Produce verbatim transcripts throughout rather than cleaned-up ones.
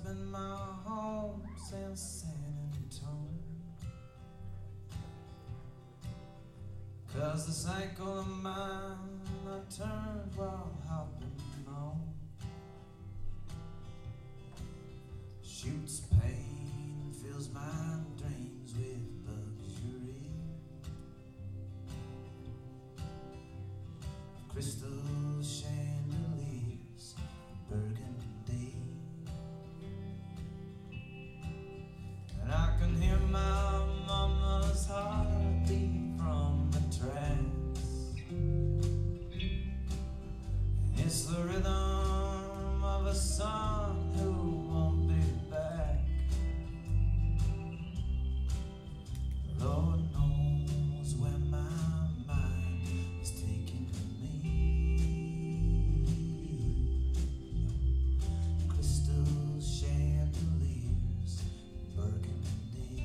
been my home since San Antonio, 'cause the cycle of mine I turned while hopping on. Shoots pain, fills my dreams with luxury. Crystal chandeliers, burgundy, and I can hear my mama's heartbeat from the tracks. And it's the rhythm of a son who won't be back. Lord knows where my mind is taking me. Crystal chandeliers, burgundy.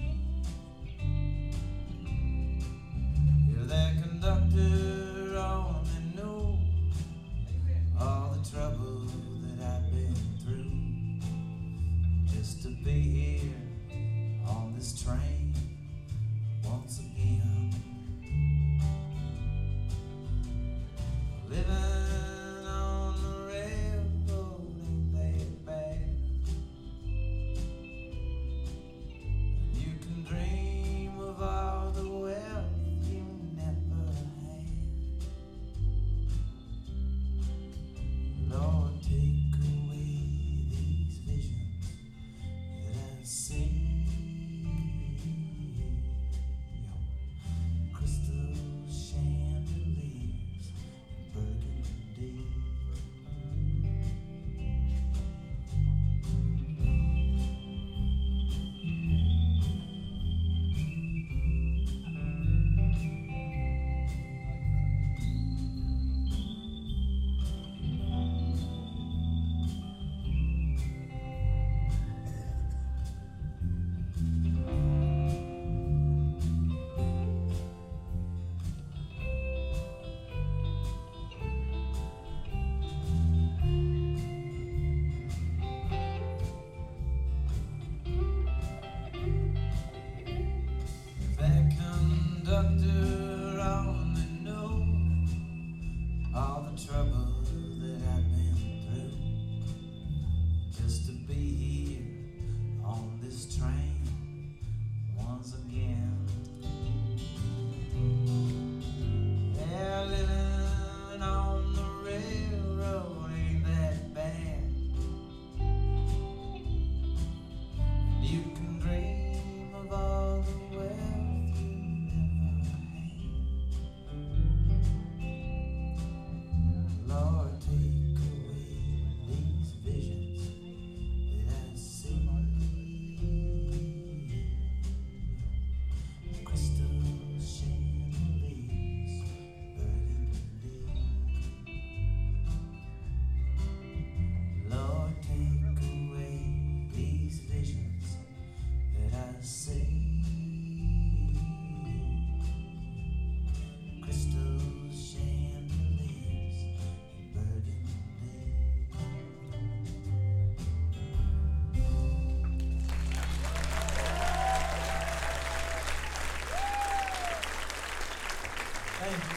Yeah, that conductor only knew all the trouble that I've been through just to be here on this train once again. Living on the railroad ain't that bad. You can dream of all the wealth you never had. Lord, take away these visions that I see. Crystal chandeliers, burgundy. That conductor only knew all the trouble that I've been through just to be here on this train once again. Yeah, living on the railroad ain't that bad. You can dream of all the wealth you never had. Lord, take away these visions that I see. Crystal chandeliers, burgundy. Lord, take away these visions that I see. Crystal chandeliers, burgundy. Thank you.